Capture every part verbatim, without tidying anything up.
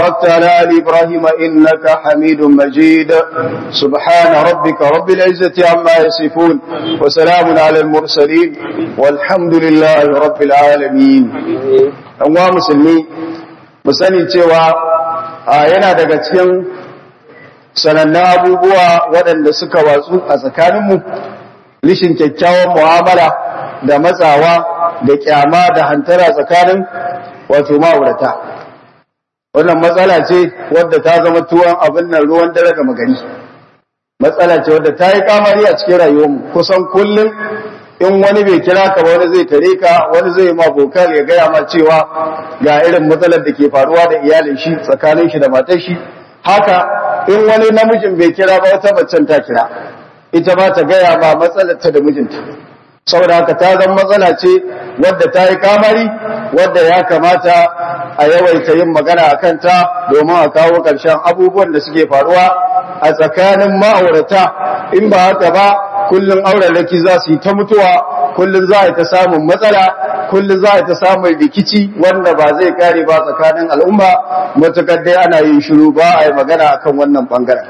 باركت على آل إبراهيم إنك حميد مجيد سبحان ربك رب العزة عما يصفون وسلام على المرسلين والحمد لله رب العالمين. أنواع مسلمين مسلمين cewa yana daga cikin sanannun abubuwa waɗanda suka watsu a tsakaninmu rishin kyakkyawan mu'amala da matsawa da kyama da hantara tsakanin wato ma'aurata. Wannan matsala ce wadda ta zama tuwon abin nan ruwan dare ga magari. Matsala ce wadda ta yi kamari a cikin rayuwarmu kusan kullum in wani bai kira ka ba wani zai tare ka wani zai ma bokar ya gaya ma cewa ga irin matsalar da ke faruwa da iyalin shi tsakanin shi da matar shi. Haka in wani namijin bai kira ba wata macen ta kira ita ba ta gaya ma matsalar ta da mijinta. Saboda haka ta zama matsala ce wadda ta yi kamari wadda ya kamata a yawaita yin magana a kanta domin a kawo ƙarshen abubuwan da suke faruwa a tsakanin ma'aurata. In ba haka ba kullum auraraki za su yi ta mutuwa, kullum za a yi ta samun matsala, kullum za a yi ta samun rikici wanda ba zai kare ba tsakanin al'umma matuƙar dai ana yin shiru ba a yi magana akan wannan ɓangaren.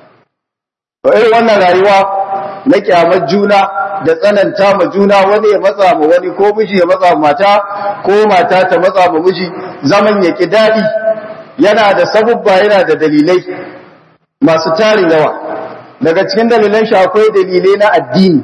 To irin wannan rayuwa na kyamar juna da tsananta ma juna, wani ya matsa ma wani ko miji ya matsa ma mata ko mata ta matsa ma miji, zaman ya ki daɗi yana da sabubba yana da dalilai masu tarin yawa. Daga cikin dalilan shi akwai dalilai na addini.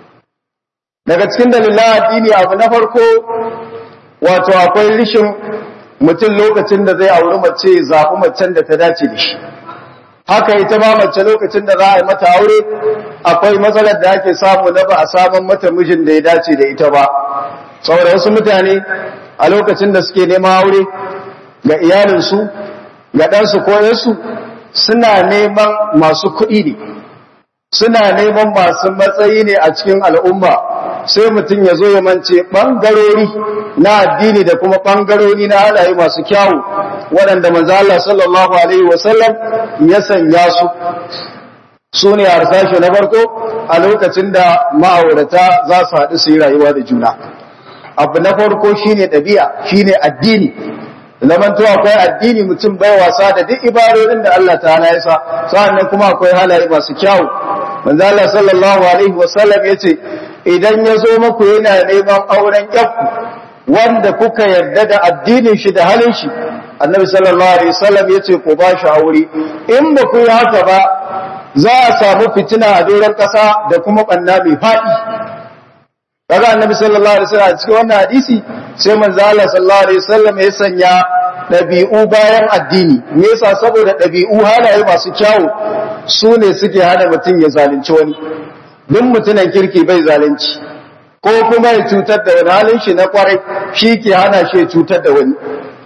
Daga cikin dalilan addini abu na farko wato akwai rishin mutum lokacin da zai auri mace zaɓi macen da ta dace da shi. Haka ita ma mace lokacin da za a yi mata aure akwai matsalar da ake samu na ba a samun mata mijin da ya dace da ita ba. Saboda wasu mutane a lokacin da suke neman aure ga iyalinsu ga ɗansu ko yansu suna neman masu kuɗi ne, suna neman masu matsayi ne a cikin al'umma. Sai mutum ya zo ya mance ɓangarori na addini da kuma ɓangarori na halaye masu kyawu waɗanda manzo Allah sallallahu alaihi wasallam ya sanya su su ne harsashe na farko a lokacin da ma'aurata za su haɗu su yi rayuwa da juna. Abu na farko shine ɗabi'a, shine addini. Zamanto akwai addini, mutum bai wasa da duk ibarorin da Allah ta'ala ya sa, sa'annan kuma akwai halaye masu kyawu. Manzo Allah sallallahu alaihi wasallam yace idan ya zo muku yana neman auren yakku wanda kuka yarda da addinin shi da halin shi, Annabi sallallahu alaihi wasallam yace ku ba shi aure. In ba ku yi haka ba za a samu fitina a doron ƙasa da kuma ɓanna mai faɗi. Kaga Annabi sallallahu alaihi wasallam a cikin wannan hadisi sai manzo Allah sallallahu alaihi wasallam ya sanya ɗabi'u bayan addini. Me yasa? Saboda ɗabi'u halaye masu kyawu su ne suke hana mutum ya zalunci wani. Duk mutumin kirki bai zalunci ko kuma ya cutar da wani, halin shi na kwarai shi ke hana shi ya cutar da wani.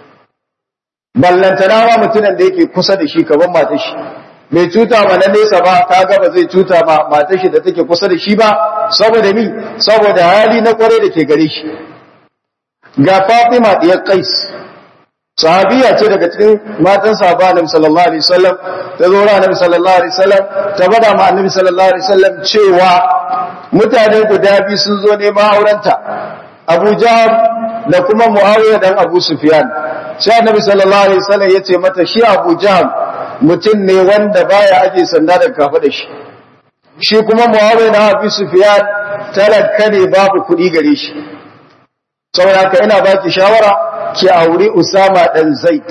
Ballantana ma mutumin da yake kusa da shi kaban matar shi bai cuta ma na nesa ba, kaga ba zai cuta ma matar shi da take kusa da shi ba. Saboda mi? Saboda hali na kwarai da ke gare shi. Ga Fatima diyar Qais, sahabiya ce daga cikin matan sahaba Annabi sallallahu alaihi wasallam, ta zo ra Annabi sallallahu alaihi wasallam ta bada ma Annabi sallallahu alaihi wasallam cewa mutane guda biyu sun zo neman aurenta, Abu Jahl da kuma Muawiya dan Abu Sufyan. Sai Annabi sallallahu alaihi wasallam ya ce mata shi Abu Jahl mutum ne wanda baya ake sanda da kafa da shi, shi kuma Muawiya dan Abu Sufyan talaka ne, babu kuɗi gare shi. Saboda haka ina baki shawara ki aure Usama dan Zaid.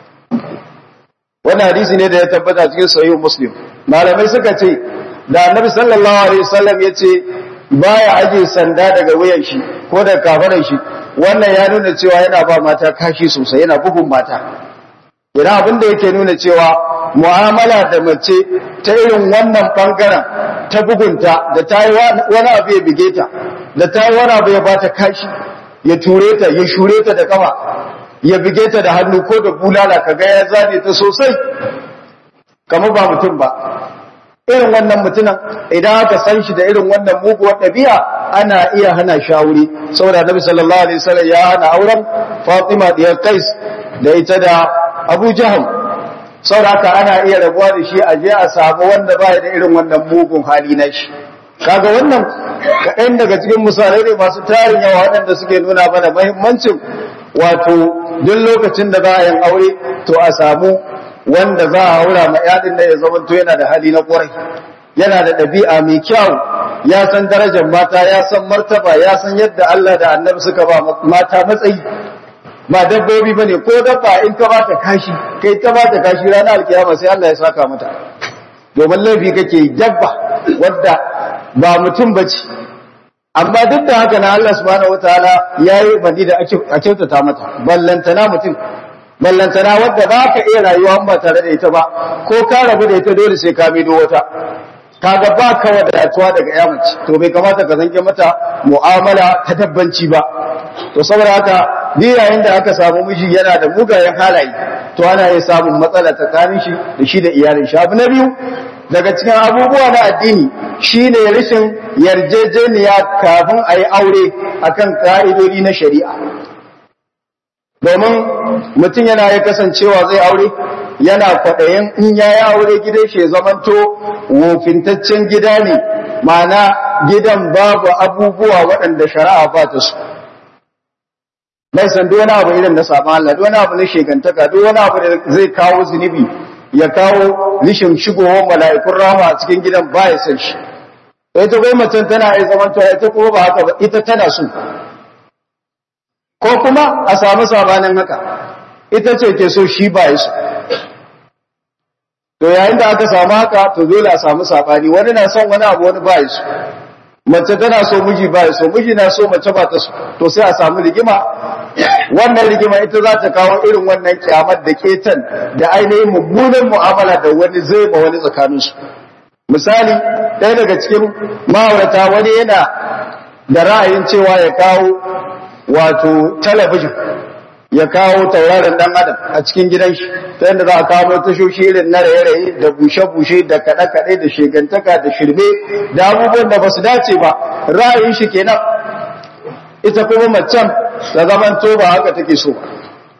Wannan hadisi ne da ya tabbata cikin Sahih Muslim. Malamai suka ce da Annabi sallallahu alaihi wasallam yace baya aje sanda daga wuyan shi ko daga kafaran shi, wannan ya nuna cewa yana ba mata kashi sosai, yana bugun mata. Ina abin da yake nuna cewa mu'amala da mace ta irin wannan bangaren ta bugunta, da ta yi wani abu ya bige ta, da ta yi wani abu ya bata kashi, ya ture ta, ya shure ta da kama, ya bige ta da hannu ko da bulala, kaga ya zane ta sosai kamar ba mutum ba. Irin wannan mutumin idan aka san shi da irin wannan muguwar ɗabi'a ana iya hana shawuri. Saboda Nabi sallallahu alaihi wasallam ya hana auren Fatima diyar Qais da ita da Abu Jahl. Saboda haka ana iya rabuwa da shi a je a samu wanda ba da irin wannan mugun hali na shi. Kaga wannan kaɗan daga cikin misalai ne masu tarin yawa waɗanda suke nuna mana muhimmancin wato duk lokacin da za a yin aure to a samu wanda za a haura ma yadin da ya zamanto yana da hali na ƙwarai, yana da ɗabi'a mai kyau, ya san darajar mata, ya san martaba, ya san yadda Allah da annabi suka ba mata matsayi, ba dabbobi bane. Ko dabba in ka bata kashi kai ta bata kashi ranar alkiyama sai Allah ya saka mata, domin laifi kake dabba wadda ba mutum bace. Amma duk da haka na Allah subhanahu wataala yayi bandi da a kyautata mata, ballantana mutum, ballantana wadda ba ka iya rayuwa ba tare da ita ba, ko ka rabu da ita dole sai ka mido wata, kaga ba ka wadatuwa daga yamaci, to bai kamata ka zanke mata mu'amala ta dabbanci ba. To saboda haka ni yayin da aka samu miji yana da mugayen halaye, to ana iya samun matsala tsakanin shi da shi da iyalin shi. Abu na biyu daga cikin abubuwa na addini shine rashin yarjejeniya kafin a yi aure akan ka'idodi na shari'a. Domin mutum yana ya kasancewa zai aure yana kwaɗayin in ya yi aure gidan shi zamanto wofintaccen gida ne, ma'ana gidan babu abubuwa waɗanda shari'a ba ta su. Mai san duk wani abu irin na saɓan Allah, duk wani abu na shegantaka, duk wani abu da zai kawo zunubi, ya kawo rishin shigowar mala'ikun rama a cikin gidan ba ya san shi. Ita bai mutum tana yi zamanto ita kuma ba haka ba, ita tana so. Ko kuma a samu sabanin haka, ita ce ke so shi ba ya so. To yayin da aka samu haka to dole a samu sabani, wani na son wani abu wani ba ya so. Mace tana so miji ba ya so, miji na so mace ba ta so, to sai a samu rigima. Wannan rigima ita za ta kawo irin wannan kyamar da ketan da ainihin mummunan mu'amala da wani zai ba wani tsakaninsu. Misali, ɗaya daga cikin ma'aurata wani yana da ra'ayin cewa ya kawo wato talabijin, ya kawo tauraron dan adam a cikin gidan shi, ta yadda za a kawo tashoshi irin na raye-raye da bushe-bushe da kaɗe-kaɗe da shegantaka da shirme da abubuwan da ba su dace ba. Ra'ayin shi kenan. Ita kuma macen ta zaman to ba haka take so ba.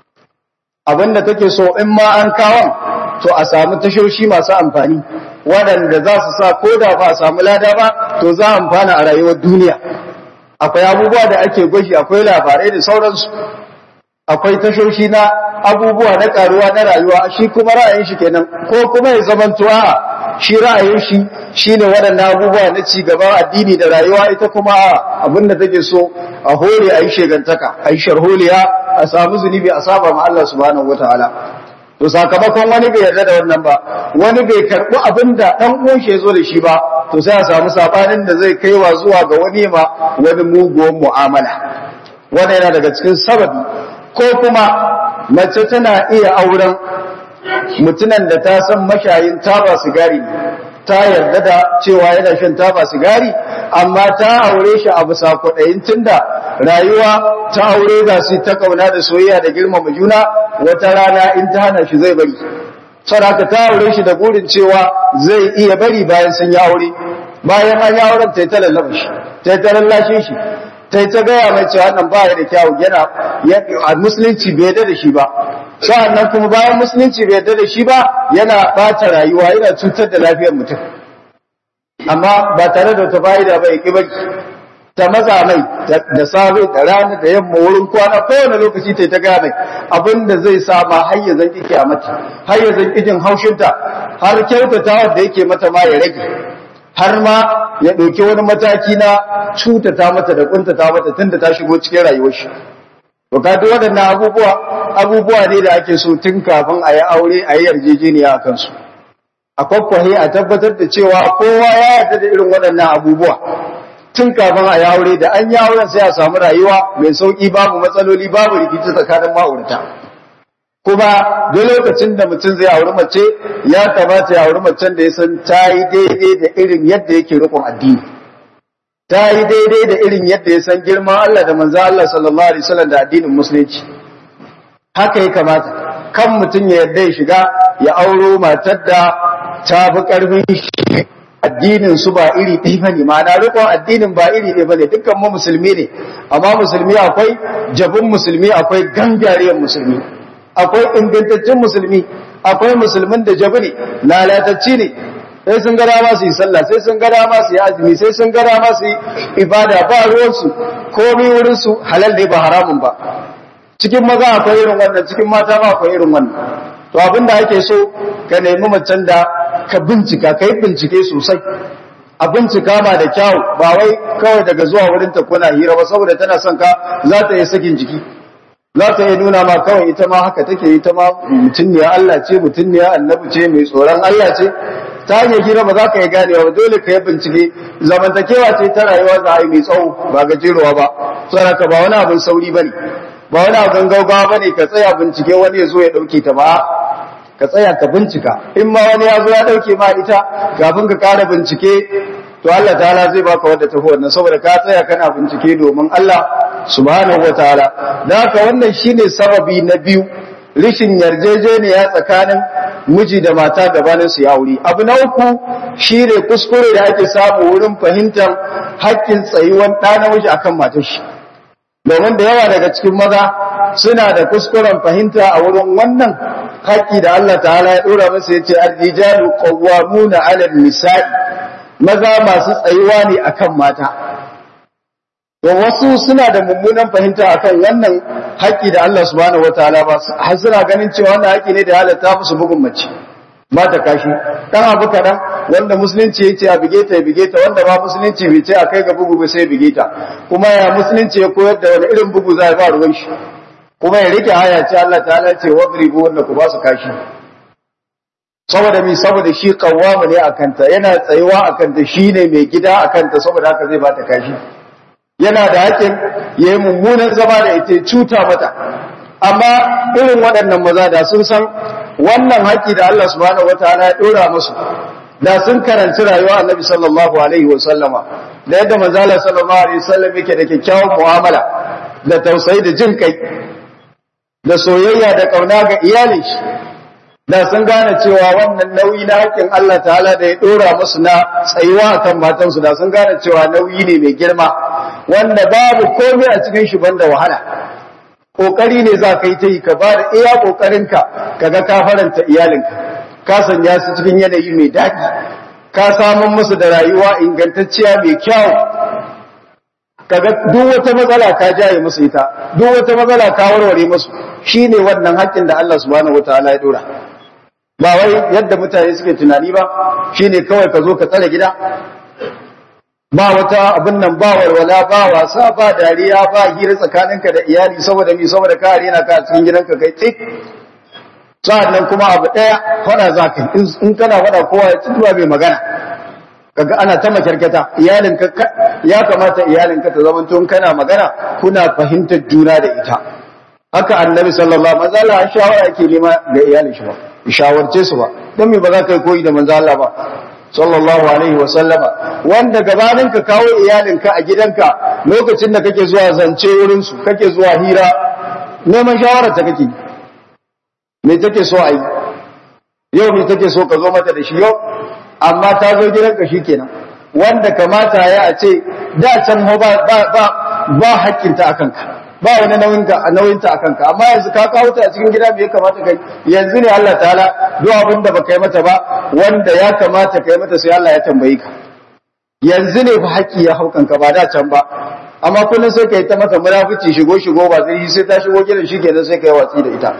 Abinda take so in ma an kawon to a samu tashoshi masu amfani waɗanda za su sa ko da ba a samu lada ba to za a amfana a rayuwar duniya. Akwai abubuwa da ake gwashi, akwai labarai da sauransu, akwai tashoshi na abubuwa na karuwa na rayuwa. Shi kuma ra'ayin shi kenan, ko kuma ya zamantuwa shi ra'ayin shi shine waɗannan abubuwa na ci gaban addini da rayuwa, ita kuma abin da take so a hore a yi shegantaka, a yi sharholiya, a samu zunubi, a saba ma Allah subhanahu wataala. To sakamakon wani bai yarda da wannan ba, wani bai karɓi abin da ɗan uwan shi ya zo da shi ba, to sai a samu sabanin da zai kaiwa zuwa ga wani ma wani muguwan mu'amala. Wannan yana daga cikin sababi. Ko kuma mace tana iya auren mutunan da ta san mashayin taba sigari ne, ta yarda da cewa yana shan taba sigari, amma ta aure shi a bisa kwaɗayin tunda rayuwa ta aure za su ta kauna da soyayya da girmama juna, wata rana in ta hana shi zai bari. Saboda ta aure shi da burin cewa zai iya bari bayan sun yi aure, bayan an yi auren ta yi ta lallaba shi, ta yi ta lallashe shi, ta yi ta gaya mai cewa wannan ba ya da kyawu, yana a musulunci bai yarda da shi ba. Sa'annan kuma bayan musulunci bai yarda da shi ba, yana ɓata rayuwa, yana cutar da lafiyar mutum. Amma ba tare da wata fa'ida ba ya ƙi bari, ta maza mai da safe da rana da yamma wurin kwana kowane lokaci ta yi ta gaya mai abin da zai sa ma har ya zanki kyamata, har ya zanki jin haushinta, har kyautata da yake mata ma ya rage, har ma ya ɗauki wani mataki na cutata mata da kuntata mata tun da ta shigo cikin rayuwar shi. To ka duk waɗannan abubuwa abubuwa ne da ake so tun kafin a yi aure a yi yarjejeniya a kansu. A kwakwahe a tabbatar da cewa kowa ya yarda da irin waɗannan abubuwa tun kafin a yi aure, da an yi auren sai a samu rayuwa mai sauƙi, babu matsaloli, babu rikici tsakanin ma'aurata. Kuma duk lokacin da mutum zai auri mace ya kamata ya auri macen da ya san ta yi daidai da irin yadda yake riƙon addini, ta yi daidai da irin yadda ya san girman Allah da manzo Allah sallallahu alaihi wasallam da addinin musulunci. Haka ya kamata kan mutum ya yarda ya shiga ya auro matar da ta fi ƙarfin shi, addinin su ba iri ɗaya bane, ma'ana riƙon addinin ba iri ɗaya bane, dukkan mu musulmi ne, amma musulmi akwai jabin musulmi, akwai gangariyar musulmi, akwai ingantaccen musulmi, akwai musulmin da jabi ne, lalatacci ne, sai sun ga dama su yi sallah, sai sun ga dama su yi azumi, sai sun ga dama su yi ibada, ba ruwansu komai wurin su halal ne ba haramun ba. cikin maza akwai irin wannan, cikin mata ma akwai irin wannan. To abin da ake so ka nemi macen da ka bincika, ka yi bincike sosai, a bincika ma da kyau, ba wai kawai daga zuwa wurin ta kuna hira ba, saboda tana son ka za ta yi sakin jiki, za ta yi nuna ma kawai ita ma haka take, ita ma mutum ne Allah ce, mutum ne annabi ce, mai tsoron Allah ce. Ta hanyar hira ba za ka yi ganewa ba, dole ka yi bincike. Zamantakewa ce ta rayuwa za a yi mai tsawo, ba gajeruwa ba, saboda ba wani abin sauri ba ne, ba wani abin gaugawa ba ne ka tsaya bincike wani ya zo ya ɗauke ta ba, ka tsaya ka bincika. In ma wani ya zo ya ɗauke ma ita kafin ka ƙara bincike, to Allah ta'ala zai baka wadda tafi wannan, saboda ka tsaya kana bincike domin Allah subhanahu wa ta'ala. Da haka wannan shine sababi na biyu, rishin yarjejeniya tsakanin miji da mata gabanin su ya aure. Abu na uku shine kuskure da ake samu wurin fahimtar haƙƙin tsayuwan ɗa namiji akan matar shi. Domin da yawa daga cikin maza suna da kuskuren fahimta a wurin wannan haƙƙi da Allah ta'ala ya ɗora masa, yace ar-rijalu qawwamuna 'ala an-nisa'i, maza masu tsayuwa ne akan mata. To wasu suna da mummunan fahimta akan wannan haƙƙi da Allah subhanahu wataala ba, har suna ganin cewa wannan haƙƙi ne da ya halatta musu bugun mace, ba ta kashi. Dan abu kaɗan wanda musulunci ya ce a bige ta ya bige ta, wanda ba musulunci bai ce a kai ga bugu ba sai bige ta. Kuma ya musulunci ya koyar da wani irin bugu za a ba ruwan shi, kuma ya rike haya ce Allah ta'ala ce wadribu wanda ku ba su kashi. Saboda mi saboda shi kawwama ne akan ta, yana tsayuwa akan ta, shine mai gida akan ta, saboda haka zai ba ta kashi. Yana da haƙin ya yi mummunan zama da ita, cuta mata. Amma irin waɗannan maza da sun san wannan haƙi da Allah subhanahu wataala ya ɗora musu, da sun karanci rayuwa Annabi sallallahu alaihi wa sallama, da yadda manzo Allah sallallahu alaihi wa sallam yake da kyakkyawan mu'amala, da tausayi da jin kai, da soyayya da ƙauna ga iyalin shi, da sun gane cewa wannan nauyi na haƙin Allah ta'ala da ya ɗora musu na tsayuwa akan matansu, da sun gane cewa nauyi ne mai girma, wanda babu komai a cikin shi banda wahala. Kokari ne za ka yi ta yi, ka ba da iya kokarinka ka ga ka faranta iyalinka, ka sanya su cikin yanayi mai daɗi, ka samun musu da rayuwa ingantacciya mai kyau, ka ga duk wata matsala ka jaye musu ita, duk wata matsala ka warware musu. Shine wannan haƙƙin da Allah subhanahu wataala ya dora. Ba wai yadda mutane suke tunani ba, shine kawai ka zo ka tsare gida, ba wata abin nan, ba walwala, ba wasa, ba dariya, ba hira tsakaninka da iyali, saboda mi saboda ka rena ka cikin gidanka kai tsik. Sa'annan kuma abu daya fada zaka yi, in kana fada kowa ya tsuwa mai magana, kaga ana ta makarkata. Iyalinka ya kamata iyalinka ta zama tun kana magana kuna fahimtar juna da ita. Haka Annabi sallallahu alaihi wasallam shawara yake nema ga iyalin shi ba, shawarce su ba. Dan me ba za ka yi koyi da manzo Allah ba sallallahu alaihi wa sallama, wanda gabanin ka kawo iyalinka a gidanka, lokacin da kake zuwa zance wurin su, kake zuwa hira, neman shawarar ta kake, me take so a yi yau, me take so ka zo mata da shi yau. Amma ta zo gidanka shikenan, wanda kamata ya a ce da can ba ba ba ba hakkinta akan ka, ba wani nauyinka a nauyinta akan ka, amma yanzu ka kawo ta a cikin gida, me ya kamata kai? Yanzu ne Allah ta'ala duk abin da baka yi mata ba, wanda ya kamata kai mata, sai Allah ya tambaye ka. Yanzu ne fa haƙƙi ya haukan ka, ba da can ba. Amma kullum sai kai ta mata munafici, shigo shigo ba sai sai ta shigo gidan shi kenan sai kai watsi da ita,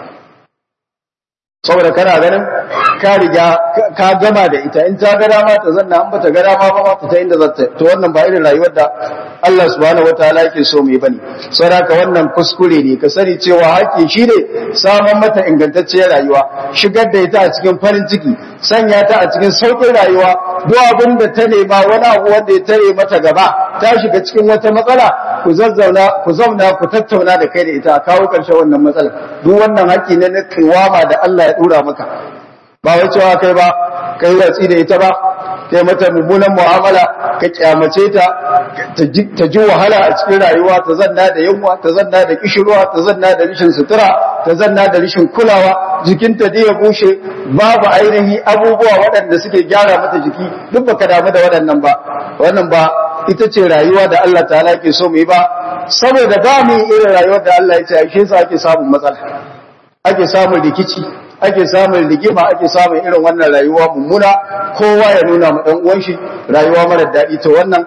saboda kana ganin ka riga ka gama da ita. In ta ga dama ta zanna, an bata ga dama ba ta inda za ta. To wannan ba irin rayuwar da Allah subhanahu wataala yake so mu yi bane. Saboda wannan kuskure ne, ka sani cewa haƙƙi shi ne samun mata ingantacciyar rayuwa, shigar da ita a cikin farin ciki, sanya ta a cikin sauƙin rayuwa. Duk abin da ta nema, wani abu wanda ya tare mata gaba, ta shiga cikin wata matsala, ku zazzauna ku zauna ku tattauna da kai da ita, a kawo ƙarshen wannan matsalar. Duk wannan haƙƙi ne na kiwama da Allah ya dora maka, ba wai cewa kai ba kai watsi da ita ba, kai mata mummunan mu'amala, ka kyamace ta, ta ji wahala a cikin rayuwa, ta zanna da yunwa, ta zanna da kishirwa, ta zanna da rishin sutura, ta zanna da rishin kulawa, jikinta da ya bushe, babu ainihi abubuwa waɗanda suke gyara mata jiki, duk baka damu da waɗannan ba. Wannan ba ita ce rayuwa da Allah ta'ala ke so mu yi ba, saboda ba mu irin rayuwar da Allah ya ce, shi yasa ake samun matsala, ake samun rikici, ake samun rigima, ake samun irin wannan rayuwa mummuna, kowa ya nuna ma dan uwan shi rayuwa mara daɗi. To wannan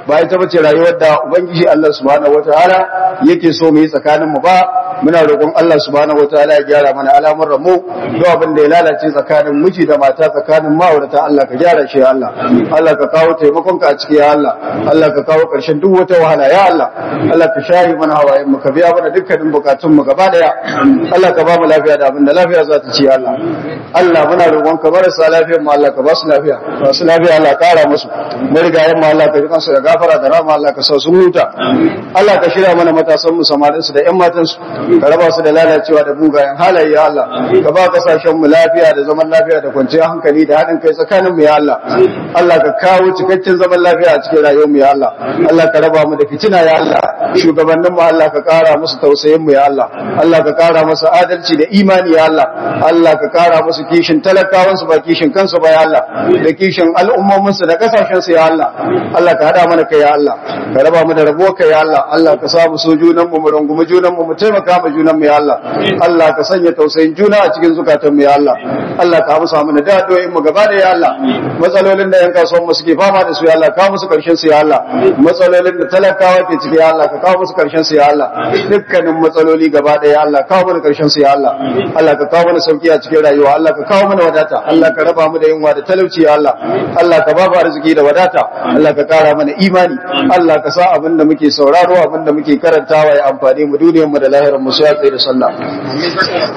ba ita bace rayuwar da ubangiji Allah subhanahu wataala yake so mu yi tsakanin mu ba. Muna roƙon Allah subhanahu wataala ya gyara mana al'amuran mu, duk abin da ya lalace tsakanin miji da mata, tsakanin ma'aurata, Allah ka gyara shi ya Allah. Allah ka kawo taimakon ka a ciki ya Allah. Allah ka kawo ƙarshen duk wata wahala ya Allah. Allah ka shayi mana hawayen mu, ka biya mana dukkanin bukatun mu gaba daya. Allah ka ba mu lafiya da abin da lafiya za ta ci ya Allah. Allah muna roƙon ka marasa lafiyar mu Allah ka ba su lafiya, masu lafiya Allah ƙara musu, marigayen mu Allah ka ji kansu da gafara da rama, Allah ka sa su huta. Allah ka shirya mana matasan mu, samarin su da ƴan matan su, ka raba su da lalacewa da bugayen halaye ya Allah. Ka ba kasashen mu lafiya da zaman lafiya da kwanciyar hankali da haɗin kai tsakanin mu ya Allah. Allah ka kawo cikakken zaman lafiya a cikin rayuwar mu ya Allah. Allah ka raba mu da fitina ya Allah. Shugabannin mu Allah ka ƙara musu tausayin mu ya Allah. Allah ka ƙara musu adalci da imani ya Allah. Allah ka ƙara musu kishin talakawan su ba kishin kansu ba ya Allah, da kishin al'ummomin su da kasashen su ya Allah. Allah ka hada mana kai ya Allah. Ka raba mu da rabuwar kai ya Allah. Allah ka sa mu so junan mu mu rungumi junan mu mu taimaka ma junan mu ya Allah. Allah ka sanya tausayin juna a cikin zukatan mu ya Allah. Allah ka amsa mana da addu'o'in mu gaba da ya Allah. Matsalolin da yan kasuwan mu suke fama da su ya Allah, ka musu karshen su ya Allah. Matsalolin da talakawa ke ciki ya Allah, ka kawo musu karshen su ya Allah. Dukkanin matsaloli gaba da ya Allah, kawo mana karshen su ya Allah. Allah ka kawo mana sauki a cikin rayuwa, Allah ka kawo mana wadata, Allah ka raba mu da yunwa da talauci ya Allah. Allah ka ba mu arziki da wadata, Allah ka kara mana imani, Allah ka sa abin da muke sauraro, abin da muke karantawa ya amfane mu duniyar mu da lahirar mu sai da sallah.